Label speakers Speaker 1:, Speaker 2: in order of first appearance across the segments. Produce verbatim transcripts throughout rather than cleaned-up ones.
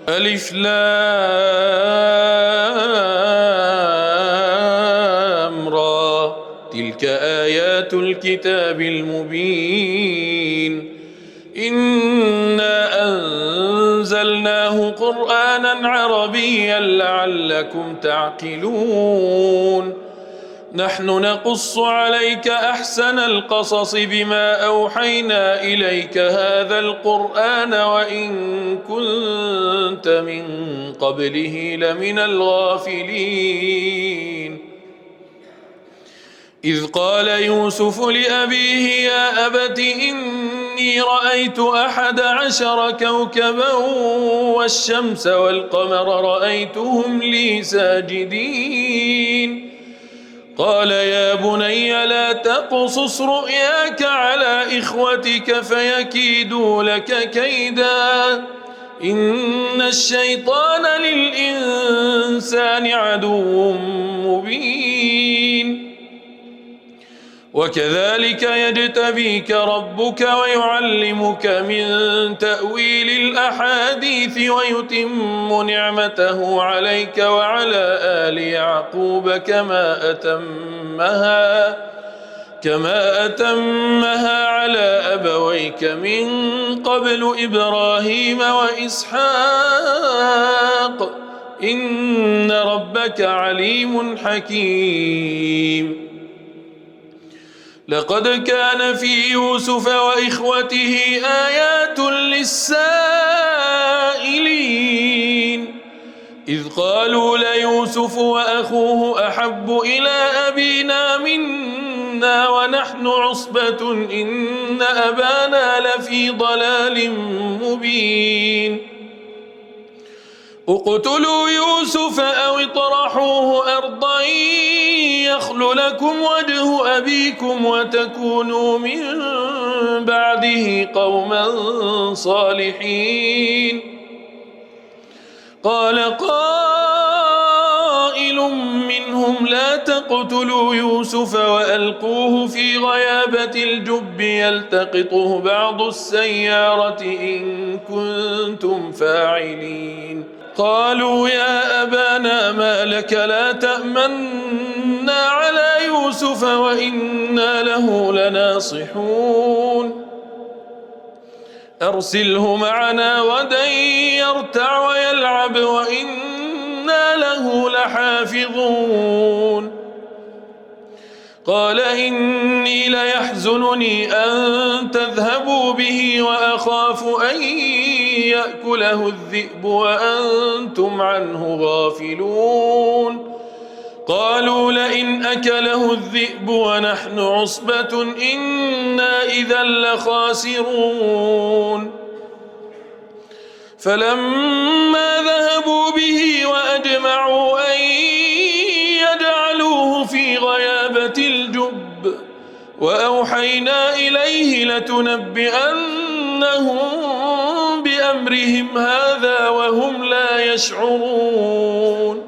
Speaker 1: ألف لام را تلك آيات الكتاب المبين إنا أنزلناه قرآنا عربيا لعلكم تعقلون نحن نقص عليك أحسن القصص بما أوحينا إليك هذا القرآن وإن كنت من قبله لمن الغافلين إذ قال يوسف لأبيه يا أبت إني رأيت أحد عشر كوكبا والشمس والقمر رأيتهم لي ساجدين قال يا بني لا تقصص رؤياك على إخوتك فيكيدوا لك كيدا إن الشيطان للإنسان عدو مبين وكذلك يجتبيك ربك ويعلمك من تأويل الأحاديث ويتم نعمته عليك وعلى آل يعقوب كما أتمها كما أتمها على أبويك من قبل إبراهيم وإسحاق إن ربك عليم حكيم لقد كان في يوسف وإخوته آيات للسائلين إذ قالوا ليوسف وأخوه أحب إلى أبينا منا ونحن عصبة إن أبانا لفي ضلال مبين اقتلوا يوسف أو اطرحوه أرضا يخل لكم وجه أبيكم وتكونوا من بعده قوما صالحين قال قائل منهم لا تقتلوا يوسف وألقوه في غيابة الجب يلتقطه بعض السيارة إن كنتم فاعلين قالوا يا أبانا ما لك لا تأمنا على يوسف وإنا له لناصحون أرسله معنا غدا يرتع ويلعب وإنا له لحافظون قال إني ليحزنني أن تذهبوا به وأخاف أن يأكله الذئب وأنتم عنه غافلون قالوا لئن أكله الذئب ونحن عصبة إنا إذا لخاسرون فلما ذهبوا به وأجمعوا أن يجعلوه في غيابة الجب وأوحينا إليه لتنبئنهم بأمرهم هذا وهم لا يشعرون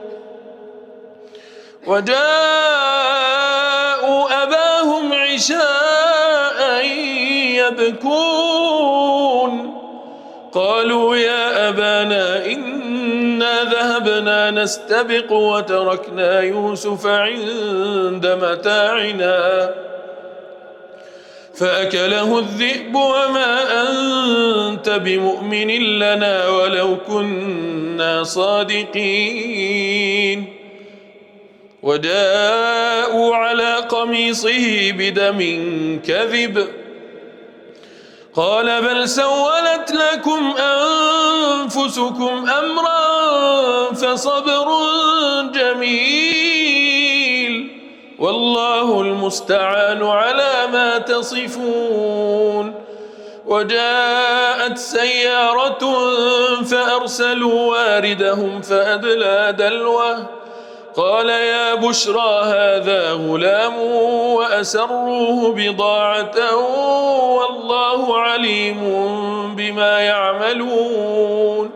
Speaker 1: وجاءوا أباهم عشاء يبكون قالوا يا أبانا إنا ذهبنا نستبق وتركنا يوسف عند متاعنا فأكله الذئب وما أنت بمؤمن لنا ولو كنا صادقين وجاءوا على قميصه بدم كذب قال بل سولت لكم أنفسكم أمرا فصبر جميل والله المستعان على ما تصفون وجاءت سيارة فأرسلوا واردهم فأدلى دلوه قال يا بشرى هذا غلام وأسروه بضاعة والله عليم بما يعملون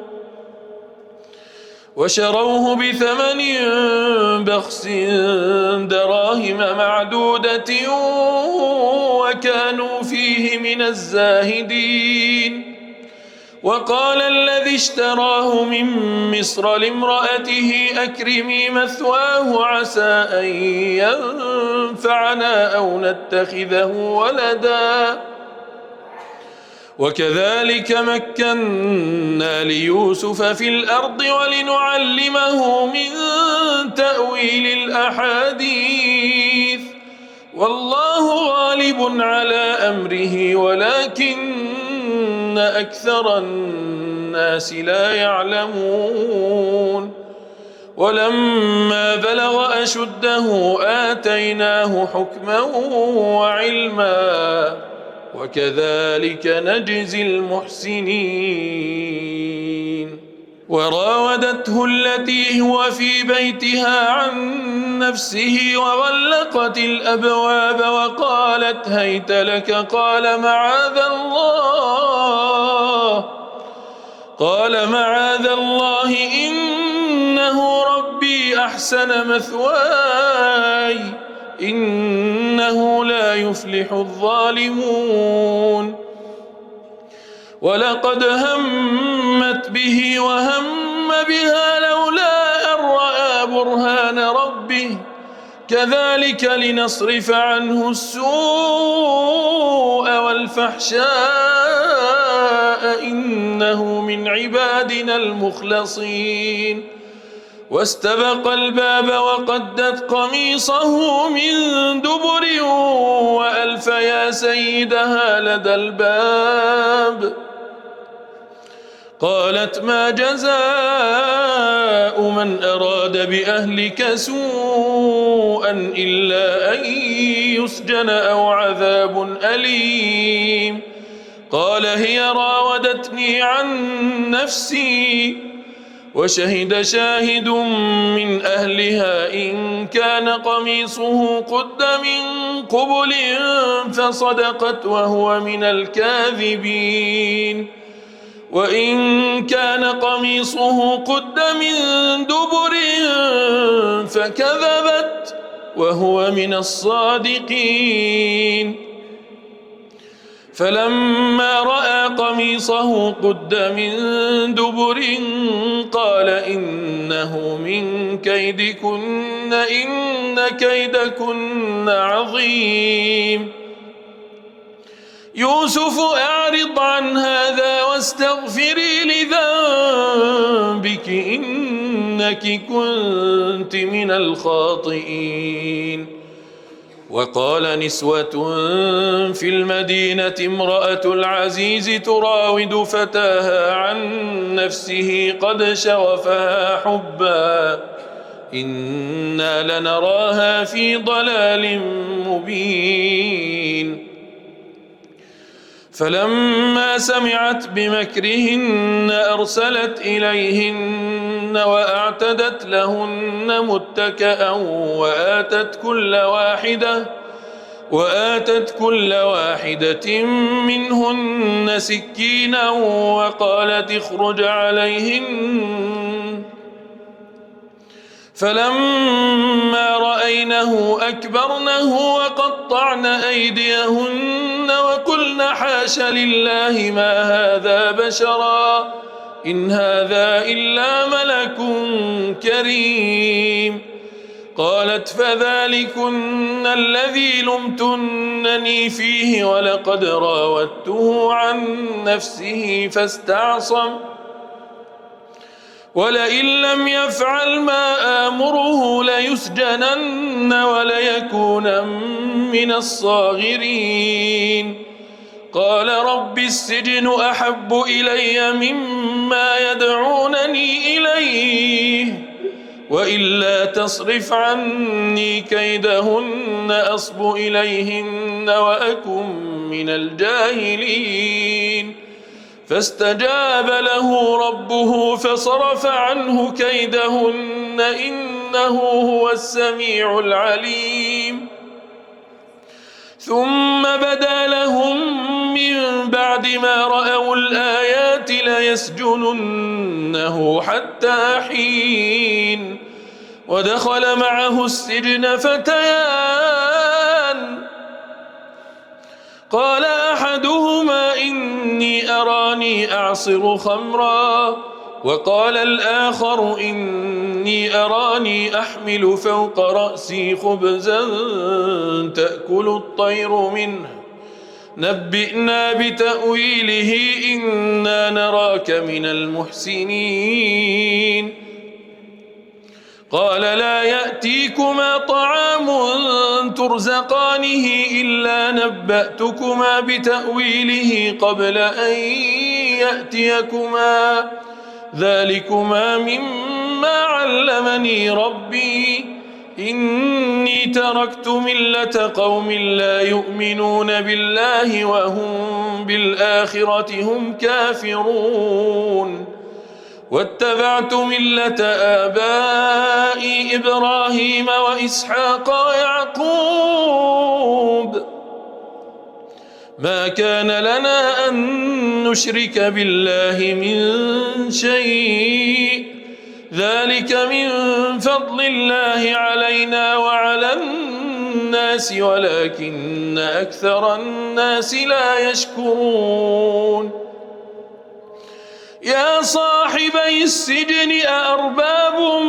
Speaker 1: وشروه بثمن بخس دراهم معدودة وكانوا فيه من الزاهدين وقال الذي اشتراه من مصر لامرأته أكرمي مثواه عسى أن ينفعنا أو نتخذه ولدا وكذلك مكنا ليوسف في الأرض ولنعلمه من تأويل الأحاديث والله غالب على أمره ولكن أكثر الناس لا يعلمون ولما بلغ أشده آتيناه حكما وعلما وكذلك نجزي المحسنين وراودته التي هو في بيتها عن نفسه وغلقت الأبواب وقالت هيت لك قال معاذ الله قال معاذ الله إنه ربي أحسن مثواي إنه لا يفلح الظالمون ولقد همت به وهم بها لولا أن رأى برهان ربه كذلك لنصرف عنه السوء والفحشاء إنه من عبادنا المخلصين واستبق الباب وقدت قميصه من دبر وألف يا سيدها لدى الباب قالت ما جزاء من أراد بأهلك سوءا إلا أن يسجن أو عذاب أليم قال هي راودتني عن نفسي وشهد شاهد من أهلها إن كان قميصه قد من قبل فصدقت وهو من الكاذبين وإن كان قميصه قد من دبر فكذبت وهو من الصادقين فلما رأى قميصه قد من دبر قال إنه من كيدكن إن كيدكن عظيم يوسف أعرض عن هذا واستغفري لذنبك إنك كنت من الخاطئين وقال نسوة في المدينة امرأة العزيز تراود فتاها عن نفسه قد شغفها حبا إنا لنراها في ضلال مبين فلما سمعت بمكرهن أرسلت إليهن وأعتدت لهن متكأ وآتت كل واحدة وآتت كل واحدة منهن سكينا وقالت اخرج عليهن فلما رأينه أكبرنه وقطعن أيديهن وقلن حاش لله ما هذا بشرا إن هذا إلا ملك كريم قالت فذلكن الذي لمتنني فيه ولقد راودته عن نفسه فاستعصم ولئن لم يفعل ما آمره ليسجنن وليكون من الصاغرين قال رب السجن أحب إلي مما يدعونني إليه وإلا تصرف عني كيدهن أصب إليهن وأكن من الجاهلين فاستجاب له ربه فصرف عنه كيدهن إنه هو السميع العليم ثم بدا لهم من بعد ما رأوا الآيات ليسجننه حتى حين ودخل معه السجن فتيان قال أحدهما إني إني أراني أعصر خمرا وقال الآخر إني أراني أحمل فوق رأسي خبزا تأكل الطير منه نبئنا بتأويله إنا نراك من المحسنين قال لا يأتيكما طعام ترزقانه إلا نبأتكما بتأويله قبل أن يأتيكما ذلكما مما علمني ربي إني تركت ملة قوم لا يؤمنون بالله وهم بالآخرة هم كافرون واتبعت ملة آبائي إبراهيم وإسحاق ويعقوب ما كان لنا أن نشرك بالله من شيء ذلك من فضل الله علينا وعلى الناس ولكن أكثر الناس لا يشكرون يا صاحبي السجن أأرباب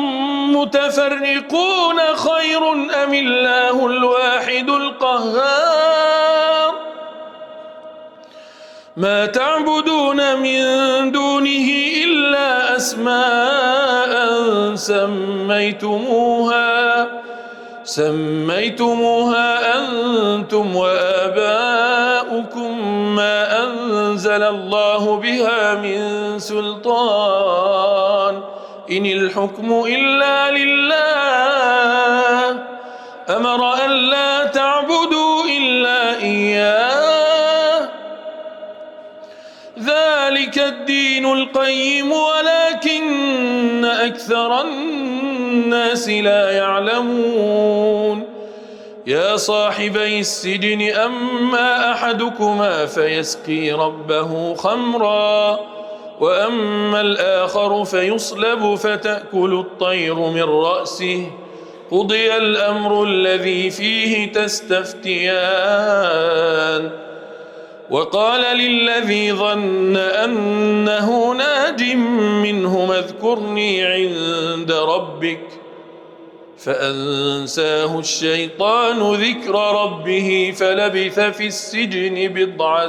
Speaker 1: متفرقون خير أم الله الواحد القهار ما تعبدون من دونه إلا أسماء سميتموها سميتموها أنتم وآباؤكم ما أنزل الله بها من سلطان إن الحكم إلا لله أمر أن لا تعبدوا إلا إياه ذلك الدين القيم ولكن أكثر الناس لا يعلمون يا صاحبي السجن أما أحدكما فيسقي ربه خمرا وأما الآخر فيصلب فتأكل الطير من رأسه قضي الأمر الذي فيه تستفتيان وقال للذي ظن أنه ناج منهما اذكرني عند ربك فأنساه الشيطان ذكر ربه فلبث في السجن بضع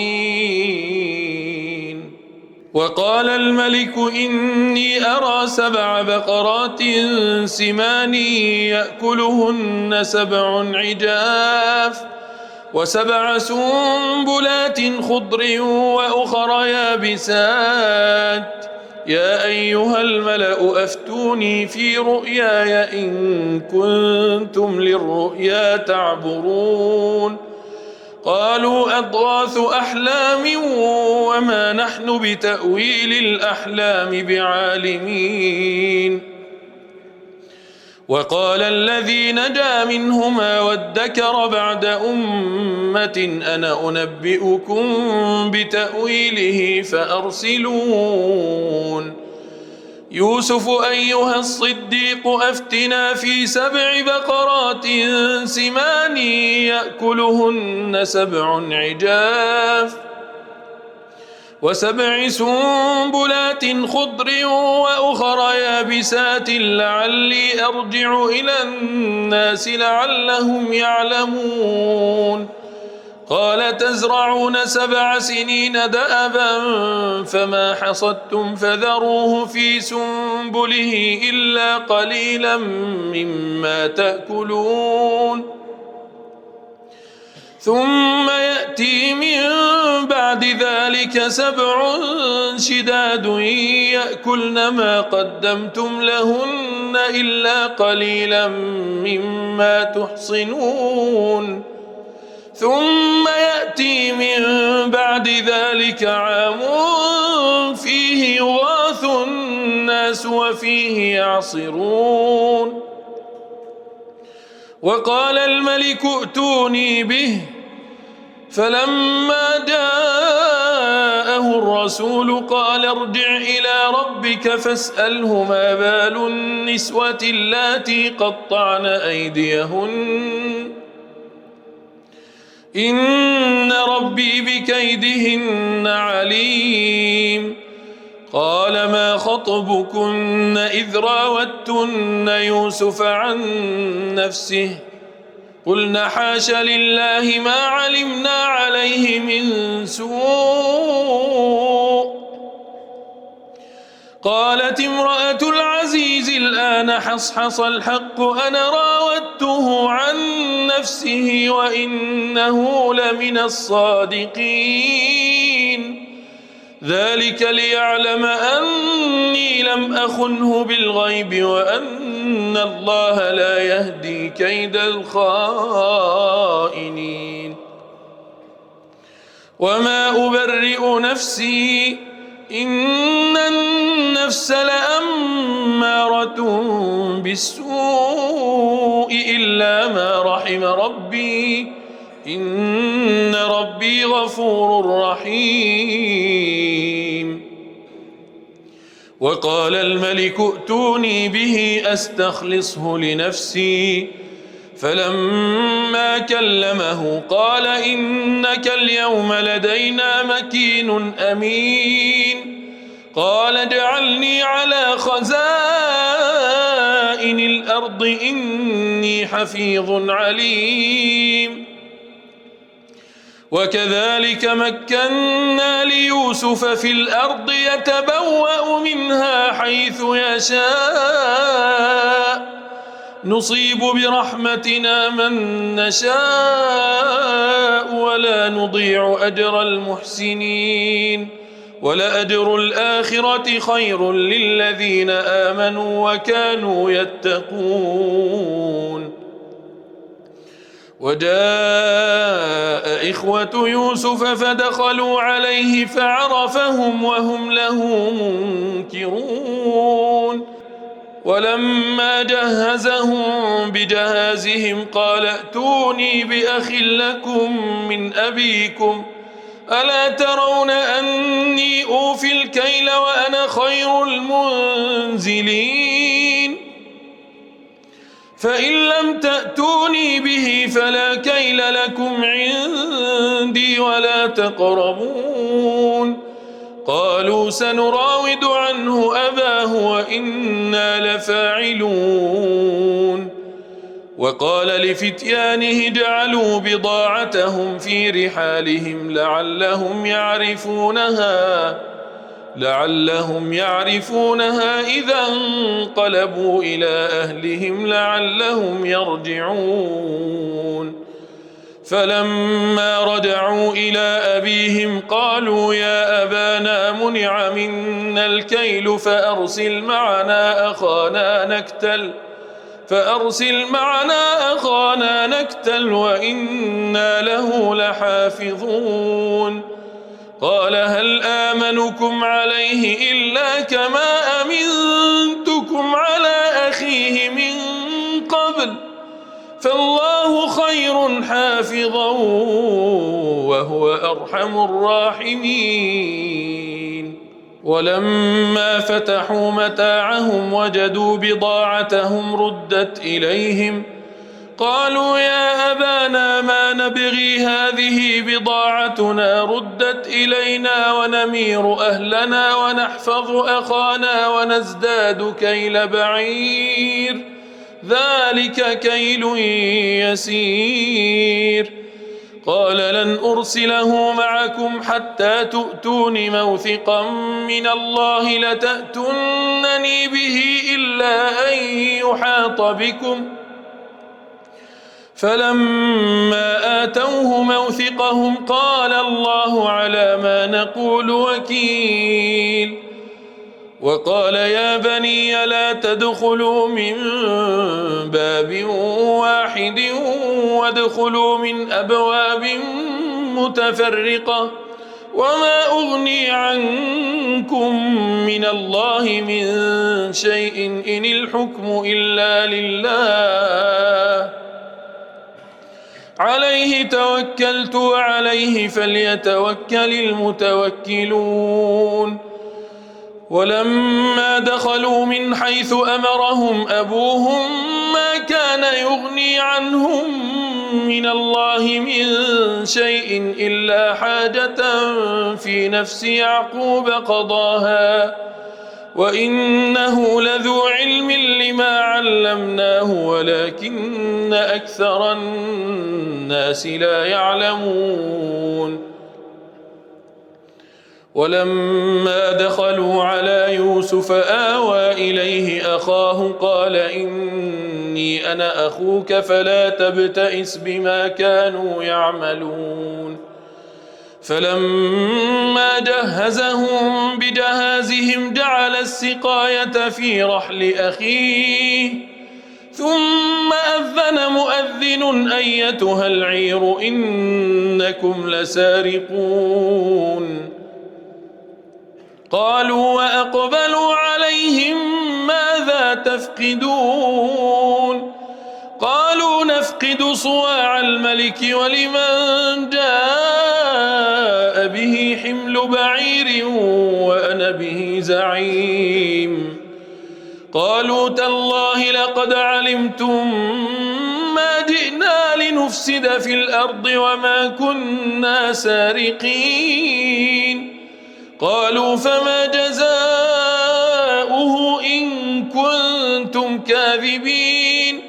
Speaker 1: سنين وقال الملك إني أرى سبع بقرات سمان يأكلهن سبع عجاف وسبع سنبلات خضر وأخر يابسات يا أيها الملأ أفتوني في رؤياي إن كنتم للرؤيا تعبرون قالوا أضغاث أحلام وما نحن بتأويل الأحلام بعالمين وقال الذي نجا منهما وادكر بعد أمة أنا أنبئكم بتأويله فأرسلون يوسف أيها الصديق أفتنا في سبع بقرات سمان يأكلهن سبع عجاف وسبع سنبلات خضر وأخر يابسات لعلي أرجع إلى الناس لعلهم يعلمون قال تزرعون سبع سنين دأبا فما حصدتم فذروه في سنبله إلا قليلا مما تأكلون ثم يأتي من بعد ذلك سبع شداد يأكلن ما قدمتم لهن إلا قليلا مما تحصنون ثم يأتي من بعد ذلك عام فيه يغاث الناس وفيه يعصرون وقال الملك ائتوني به فلما جاءه الرسول قال ارجع إلى ربك فاسأله ما بال النسوة اللاتي قطعن أيديهن إن ربي بكيدهن عليم. قال ما خطبكن إذ راوتن يوسف عن نفسه قلنا حاش لله ما علمنا عليه من سوء. قالت امرأة العزيز الآن حصحص الحق أنا راودته عن نفسه وإنه لمن الصادقين. ذلك ليعلم أني لم أخنه بالغيب وأن الله لا يهدي كيد الخائنين. وما أبرئ نفسي إن النفس لأمارة بالسوء إلا ما رحم ربي إن ربي غفور رحيم. وقال الملك ائتوني به أستخلصه لنفسي فلما كلمه قال إنك اليوم لدينا مكين أمين. قال اجعلني على خزائن الأرض إني حفيظ عليم. وكذلك مكنا ليوسف في الأرض يتبوأ منها حيث يشاء نصيب برحمتنا من نشاء ولا نضيع أجر المحسنين ولأجر الآخرة خير للذين آمنوا وكانوا يتقون. وجاء إخوة يوسف فدخلوا عليه فعرفهم وهم له منكرون. ولما جهزهم بجهازهم قال ائتوني بأخ لكم من أبيكم ألا ترون أني أوفي الكيل وأنا خير المنزلين. فإن لم تأتوني به فلا كيل لكم عندي ولا تقربون. قالوا سنراود عنه أباه وإنا لفاعلون. وقال لفتيانه اجعلوا بضاعتهم في رحالهم لعلهم يعرفونها لعلهم يعرفونها إذا انقلبوا إلى أهلهم لعلهم يرجعون. فلما رجعوا إلى أبيهم قالوا يا أبانا منع منا الكيل فأرسل معنا أخانا نكتل فأرسل معنا أخانا نكتل وإنا له لحافظون. قال هل آمنكم عليه إلا كما أمنتكم على أخيه من قبل فالله خير حافظا وهو أرحم الراحمين. ولما فتحوا متاعهم وجدوا بضاعتهم ردت إليهم قالوا يا أبانا ما نبغي هذه بضاعتنا ردت إلينا ونمير أهلنا ونحفظ أخانا ونزداد كيل بعير ذلك كيل يسير. قال لن أرسله معكم حتى تؤتون موثقا من الله لتأتونني به إلا أن يحاط بكم. فلما آتوه موثقهم قال الله على ما نقول وكيل. وقال يا بني لا تدخلوا من باب واحد وادخلوا من أبواب متفرقة وما أغني عنكم من الله من شيء إن الحكم إلا لله عليه توكلت وعليه فليتوكل المتوكلون. ولما دخلوا من حيث أمرهم أبوهم ما كان يغني عنهم من الله من شيء إلا حاجة في نفس يعقوب قضاها وإنه لذو علم لما علمناه ولكن أكثر الناس لا يعلمون. ولما دخلوا على يوسف آوى إليه أخاه قال إني أنا أخوك فلا تبتئس بما كانوا يعملون. فلما جهزهم بجهازهم جعل السقاية في رحل أخيه ثم أذن مؤذن أيتها العير إنكم لسارقون. قالوا وأقبلوا عليهم ماذا تفقدون؟ قالوا نفقد صواع الملك ولمن جاء به حمل بعير وأنا به زعيم. قالوا تالله لقد علمتم ما جئنا لنفسد في الأرض وما كنا سارقين. قالوا فما جزاؤه إن كنتم كاذبين؟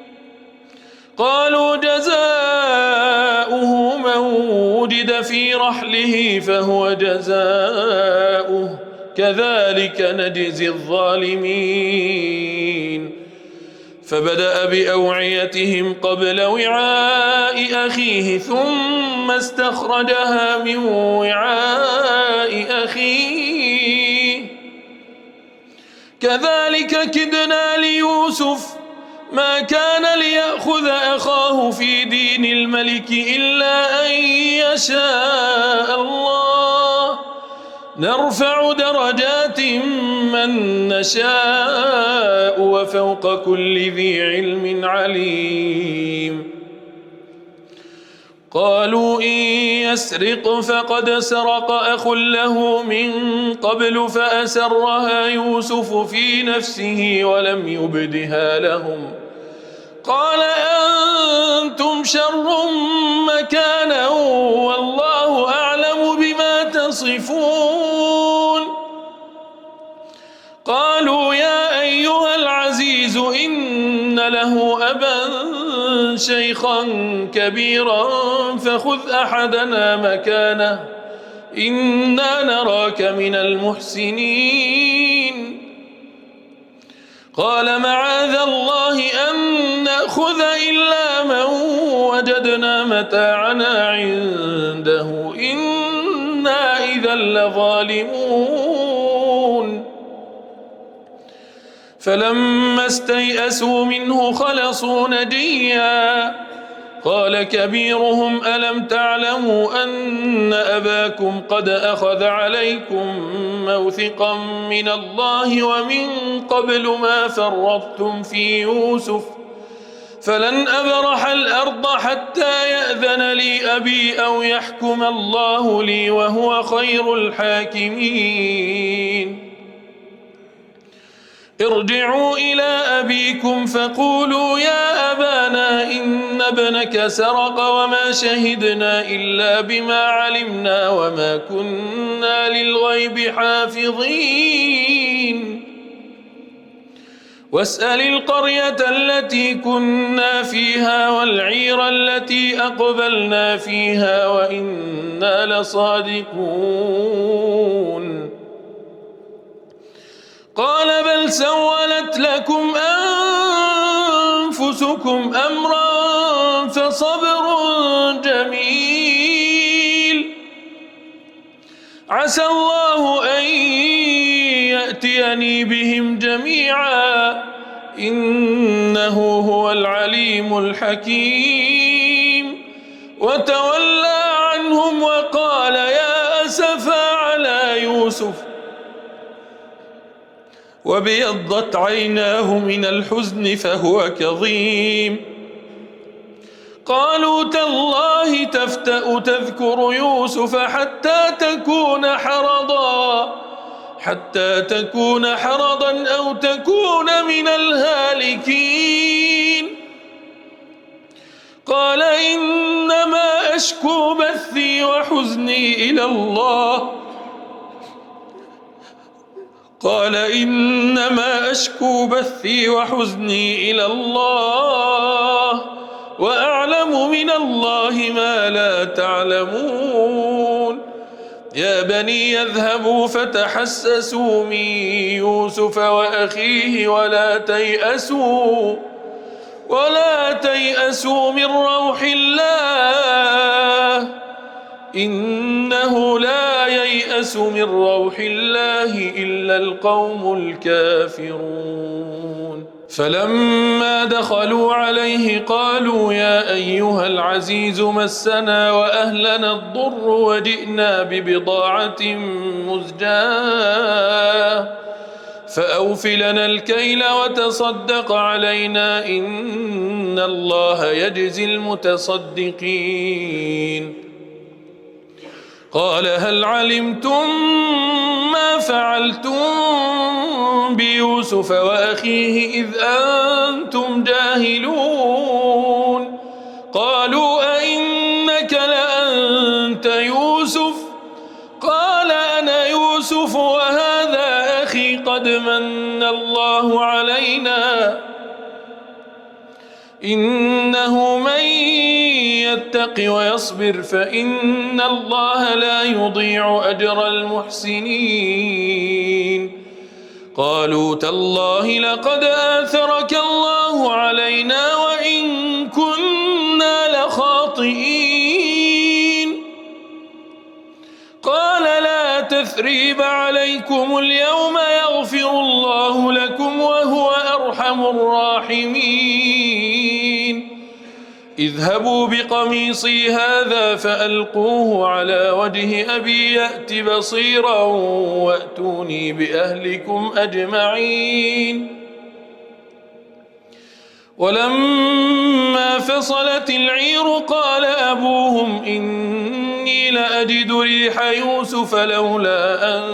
Speaker 1: قالوا جزاؤه من وجد في رحله فهو جزاؤه كذلك نجزي الظالمين. فبدأ بأوعيتهم قبل وعاء أخيه ثم استخرجها من وعاء أخيه كذلك كدنا ليوسف ما كان ليأخذ أخاه في دين الملك إلا أن يشاء الله نرفع درجات من نشاء وفوق كل ذي علم عليم. قالوا إن يسرق فقد سرق أخ له من قبل فأسرها يوسف في نفسه ولم يبدها لهم قال أنتم شر مكانا والله أعلم بما تصفون. قالوا يا أيها العزيز إن له أبا شيخا كبيرا فخذ أحدنا مكانه إنا نراك من المحسنين. قال معاذ الله أن نأخذ إلا من وجدنا متاعنا عنده إنا إذا لظالمون. فلما استيئسوا منه خلصوا نجيا قال كبيرهم ألم تعلموا أن أباكم قد أخذ عليكم موثقا من الله ومن قبل ما فرطتم في يوسف فلن أبرح الأرض حتى يأذن لي أبي أو يحكم الله لي وهو خير الحاكمين. ارجعوا إلى أبيكم فقولوا يا أبانا إن ابنك سرق وما شهدنا إلا بما علمنا وما كنا للغيب حافظين. واسأل القرية التي كنا فيها والعير التي أقبلنا فيها وإنا لصادقون. قال بل سولت لكم أنفسكم أمرا فصبر جميل عسى الله أن يأتيني بهم جميعا إنه هو العليم الحكيم. وتولى عنهم وقال يا أسفا على يوسف وابيضت عيناه من الحزن فهو كظيم. قالوا تالله تفتأ تذكر يوسف حتى تكون حرضا حتى تكون حرضا أو تكون من الهالكين. قال إنما أشكو بثي وحزني إلى الله قال إنما أشكو بثي وحزني إلى الله وأعلم من الله ما لا تعلمون. يا بني يذهبوا فتحسسوا من يوسف وأخيه ولا تيأسوا ولا تيأسوا من روح الله إنه لا ييأس من روح الله إلا القوم الكافرون. فلما دخلوا عليه قالوا يا أيها العزيز مسنا وأهلنا الضر وجئنا ببضاعة مزجاة فأوف لنا الكيل وتصدق علينا إن الله يجزي المتصدقين. قال هل علمتم ما فعلتم بيوسف وأخيه إذ أنتم جاهلون؟ قالوا أئنك لأنت يوسف؟ قال أنا يوسف وهذا أخي قد من الله علينا إنه من يتق ويصبر فإن الله لا يضيع أجر المحسنين. قالوا تالله لقد آثرك الله علينا وإن كنا لخاطئين. قال لا تثريب عليكم اليوم يغفر الله لكم وهو أرحم الراحمين. اذهبوا بقميصي هذا فألقوه على وجه أبي يأت بصيرا وأتوني بأهلكم أجمعين. ولما فصلت العير قال أبوهم إني لأجد ريح يوسف لولا أن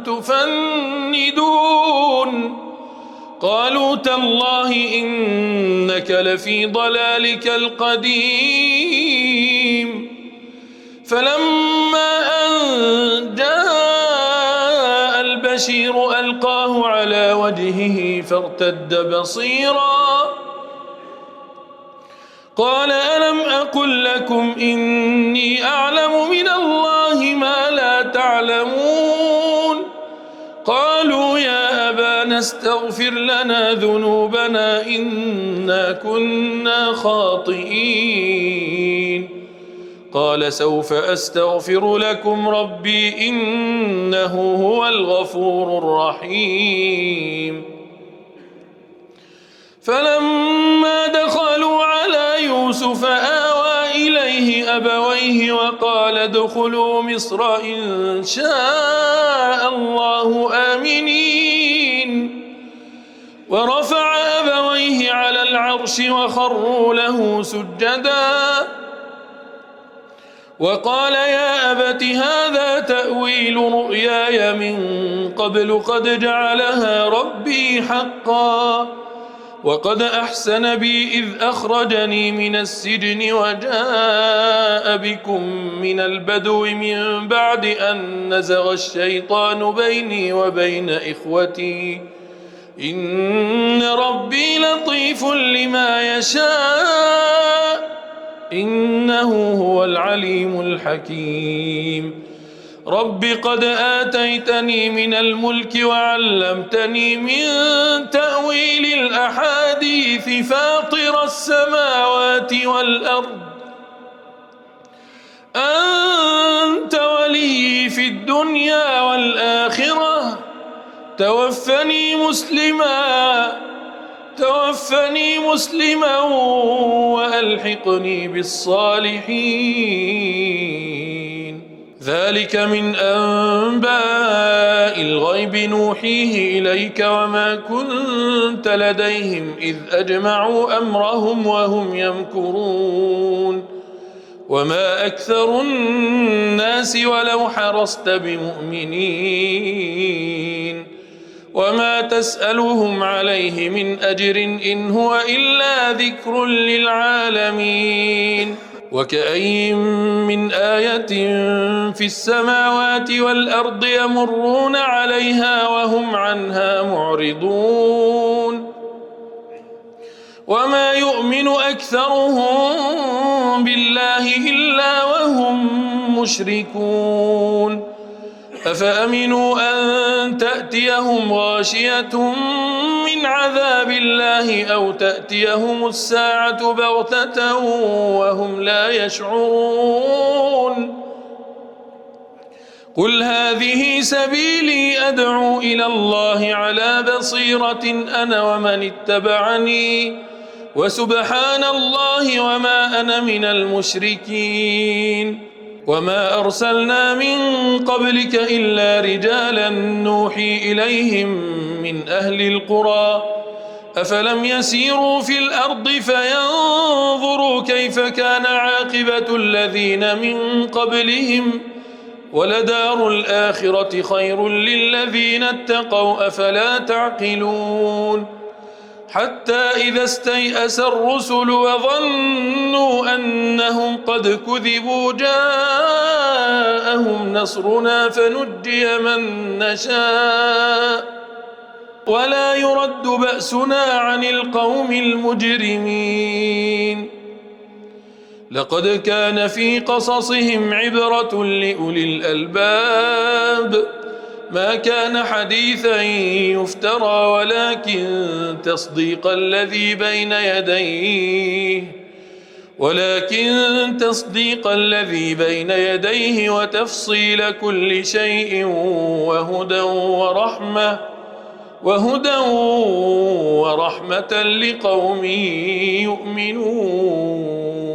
Speaker 1: تفندون. قالوا تالله إنك لفي ضلالك القديم. فلما أن جاء البشير ألقاه على وجهه فارتد بصيرا قال ألم أقل لكم إني أعلم من الله ما لا تعلمون؟ قالوا يا أبانا استغفر لنا ذنوبنا إنا كنا خاطئين. قال سوف أستغفر لكم ربي إنه هو الغفور الرحيم. فلما دخلوا على يوسف آوى إليه أبويه وقال ادخلوا مصر إن شاء الله آمنين. ورفع أبويه على العرش وخروا له سجدا وقال يا أبت هذا تأويل رؤياي من قبل قد جعلها ربي حقا وقد أحسن بي إذ أخرجني من السجن وجاء بكم من البدو من بعد أن نزغ الشيطان بيني وبين إخوتي إن ربي لطيف لما يشاء إنه هو العليم الحكيم. رب قد آتيتني من الملك وعلمتني من تأويل الأحاديث فاطر السماوات والأرض أنت ولي في الدنيا والآخرة توفني مسلما توفني مسلما وألحقني بالصالحين. ذلك من أنباء الغيب نوحيه إليك وما كنت لديهم إذ أجمعوا أمرهم وهم يمكرون وما أكثر الناس ولو حرصت بمؤمنين وما تسألهم عليه من أجر إن هو إلا ذكر للعالمين وكأين من آية في السماوات والأرض يمرون عليها وهم عنها معرضون وما يؤمن أكثرهم بالله إلا وهم مشركون أفأمنوا أن تأتيهم غاشية من عذاب الله أو تأتيهم الساعة بغتة وهم لا يشعرون قل هذه سبيلي أدعو إلى الله على بصيرة أنا ومن اتبعني وسبحان الله وما أنا من المشركين وما أرسلنا من قبلك إلا رجالا نوحي إليهم من أهل القرى أفلم يسيروا في الأرض فينظروا كيف كان عاقبة الذين من قبلهم ولدار الآخرة خير للذين اتقوا أفلا تعقلون حتى إذا استيأس الرسل وظنوا أنهم قد كذبوا جاءهم نصرنا فنجي من نشاء ولا يرد بأسنا عن القوم المجرمين لقد كان في قصصهم عبرة لأولي الألباب ما كان حديثا يفترى ولكن تصديق الذي بين يديه ولكن تصديق الذي بين يديه وتفصيل كل شيء وهدى ورحمة وهدى ورحمة لقوم يؤمنون